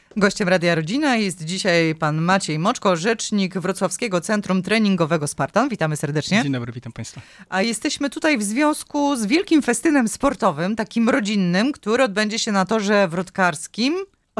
Gościem Radia Rodzina jest dzisiaj pan Maciej Moczko, rzecznik Wrocławskiego Centrum Treningowego Spartan. Witamy serdecznie. Dzień dobry, witam państwa. A jesteśmy tutaj w związku z wielkim festynem sportowym, takim rodzinnym, który odbędzie się na torze wrotkarskim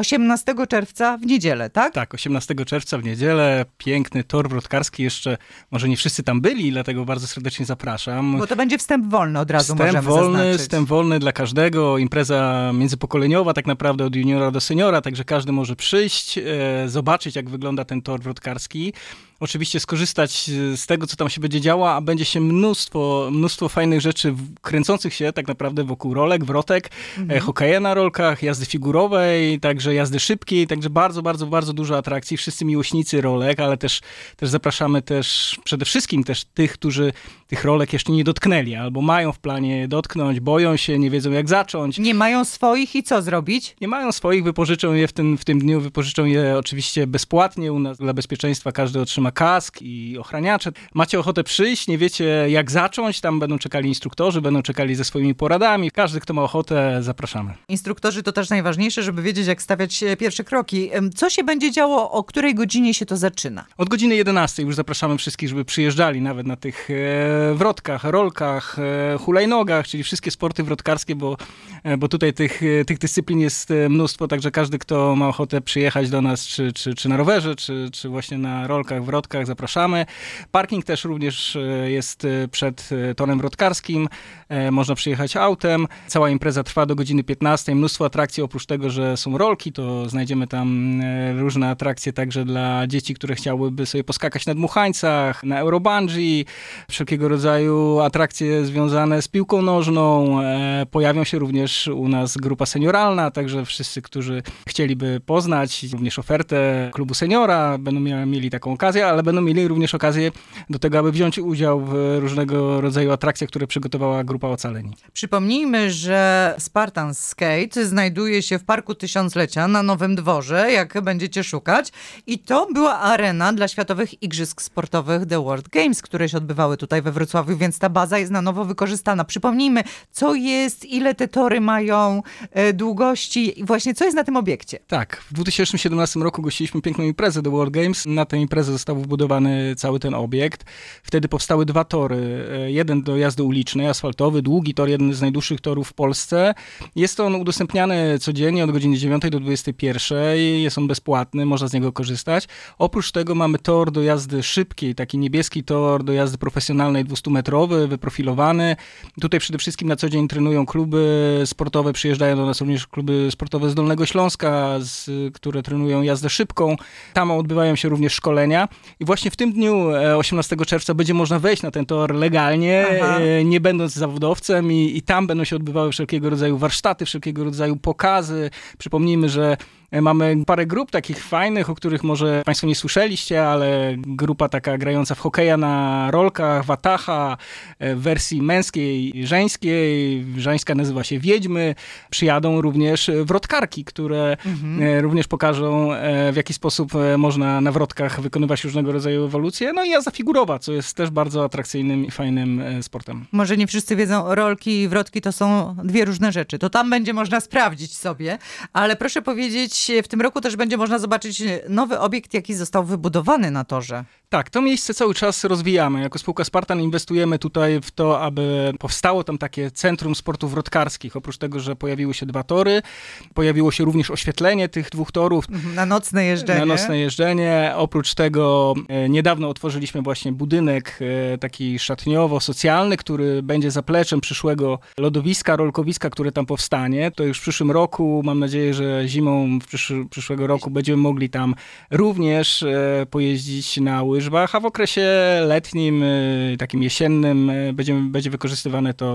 18 czerwca w niedzielę, tak? Tak, 18 czerwca w niedzielę. Piękny tor wrotkarski. Jeszcze może nie wszyscy tam byli, dlatego bardzo serdecznie zapraszam. Bo to będzie wstęp wolny, od razu możemy zaznaczyć. Wstęp wolny dla każdego. Impreza międzypokoleniowa tak naprawdę od juniora do seniora, także każdy może przyjść, zobaczyć jak wygląda ten tor wrotkarski. Oczywiście skorzystać z tego, co tam się będzie działo, a będzie się mnóstwo fajnych rzeczy kręcących się tak naprawdę wokół rolek, wrotek, hokeja na rolkach, jazdy figurowej, także jazdy szybkiej, także bardzo dużo atrakcji. Wszyscy miłośnicy rolek, ale też zapraszamy przede wszystkim tych, którzy tych rolek jeszcze nie dotknęli, albo mają w planie dotknąć, boją się, nie wiedzą jak zacząć. Nie mają swoich i co zrobić? Nie mają swoich, wypożyczą je w tym dniu, wypożyczą je oczywiście bezpłatnie. U nas dla bezpieczeństwa każdy otrzyma kask i ochraniacze. Macie ochotę przyjść, nie wiecie jak zacząć, tam będą czekali instruktorzy, będą czekali ze swoimi poradami. Każdy, kto ma ochotę, zapraszamy. Instruktorzy to też najważniejsze, żeby wiedzieć jak stawiać pierwsze kroki. Co się będzie działo, o której godzinie się to zaczyna? Od godziny 11 już zapraszamy wszystkich, żeby przyjeżdżali nawet na tych wrotkach, rolkach, hulajnogach, czyli wszystkie sporty wrotkarskie, bo tutaj tych dyscyplin jest mnóstwo, także każdy, kto ma ochotę przyjechać do nas, czy na rowerze, czy właśnie na rolkach, wrotkach, zapraszamy. Parking też również jest przed torem wrotkarskim. Można przyjechać autem. Cała impreza trwa do godziny 15. Mnóstwo atrakcji. Oprócz tego, że są rolki, to znajdziemy tam różne atrakcje także dla dzieci, które chciałyby sobie poskakać na dmuchańcach, na Eurobungee, wszelkiego rodzaju atrakcje związane z piłką nożną. Pojawią się również u nas grupa senioralna, także wszyscy, którzy chcieliby poznać również ofertę klubu seniora, będą mieli taką okazję, ale będą mieli również okazję do tego, aby wziąć udział w różnego rodzaju atrakcjach, które przygotowała grupa Ocaleni. Przypomnijmy, że Spartan Skate znajduje się w Parku Tysiąclecia na Nowym Dworze, jak będziecie szukać. I to była arena dla Światowych Igrzysk Sportowych The World Games, które się odbywały tutaj we Wrocławiu, więc ta baza jest na nowo wykorzystana. Przypomnijmy, co jest, ile te tory mają długości i właśnie co jest na tym obiekcie. Tak, w 2017 roku gościliśmy piękną imprezę The World Games. Na tę imprezę został wybudowany cały ten obiekt. Wtedy powstały dwa tory. Jeden do jazdy ulicznej, asfaltowy, długi tor, jeden z najdłuższych torów w Polsce. Jest on udostępniany codziennie od godziny 9 do 21. Jest on bezpłatny, można z niego korzystać. Oprócz tego mamy tor do jazdy szybkiej, taki niebieski tor do jazdy profesjonalnej 200-metrowy, wyprofilowany. Tutaj przede wszystkim na co dzień trenują kluby sportowe, przyjeżdżają do nas również kluby sportowe z Dolnego Śląska, które trenują jazdę szybką. Tam odbywają się również szkolenia. I właśnie w tym dniu, 18 czerwca, będzie można wejść na ten tor legalnie, nie będąc zawodowcem i tam będą się odbywały wszelkiego rodzaju warsztaty, wszelkiego rodzaju pokazy. Przypomnijmy, że mamy parę grup takich fajnych, o których może państwo nie słyszeliście, ale grupa taka grająca w hokeja na rolkach, wataha, w wersji męskiej i żeńskiej. Żeńska nazywa się Wiedźmy. Przyjadą również wrotkarki, które również pokażą, w jaki sposób można na wrotkach wykonywać różnego rodzaju ewolucje. No i jazda figurowa, co jest też bardzo atrakcyjnym i fajnym sportem. Może nie wszyscy wiedzą, rolki i wrotki to są dwie różne rzeczy. To tam będzie można sprawdzić sobie, ale proszę powiedzieć, w tym roku też będzie można zobaczyć nowy obiekt, jaki został wybudowany na torze. Tak, to miejsce cały czas rozwijamy. Jako spółka Spartan inwestujemy tutaj w to, aby powstało tam takie centrum sportów wrotkarskich. Oprócz tego, że pojawiły się dwa tory, pojawiło się również oświetlenie tych dwóch torów. Na nocne jeżdżenie. Na nocne jeżdżenie. Oprócz tego niedawno otworzyliśmy właśnie budynek taki szatniowo-socjalny, który będzie zapleczem przyszłego lodowiska, rolkowiska, które tam powstanie. To już w przyszłym roku, mam nadzieję, że zimą przyszłego roku będziemy mogli tam również pojeździć na łyżwach, a w okresie letnim, takim jesiennym będzie wykorzystywane to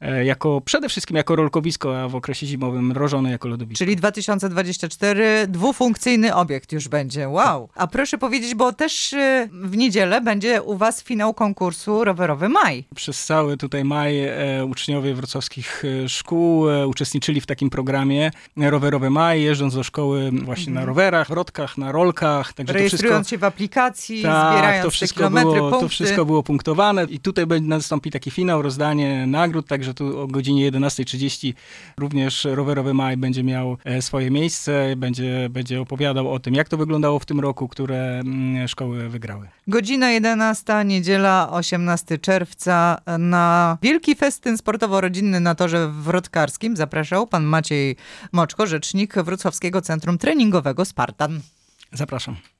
przede wszystkim jako rolkowisko, a w okresie zimowym rożone jako lodowisko. Czyli 2024 dwufunkcyjny obiekt już będzie. Wow! A proszę powiedzieć, bo też w niedzielę będzie u was finał konkursu Rowerowy Maj. Przez cały tutaj maj uczniowie wrocławskich szkół uczestniczyli w takim programie Rowerowy Maj, jeżdżąc do szkoły, szkoły właśnie na rowerach, wrotkach, na rolkach. Także rejestrując się w aplikacji, zbierając te kilometry, punkty. To wszystko było punktowane i tutaj nastąpi taki finał, rozdanie nagród, także tu o godzinie 11:30 również Rowerowy Maj będzie miał swoje miejsce, będzie opowiadał o tym, jak to wyglądało w tym roku, które szkoły wygrały. Godzina 11, niedziela 18 czerwca na wielki festyn sportowo-rodzinny na torze wrotkarskim zapraszał pan Maciej Moczko, rzecznik Wrocławskiego Centrum Treningowego Spartan. Zapraszam.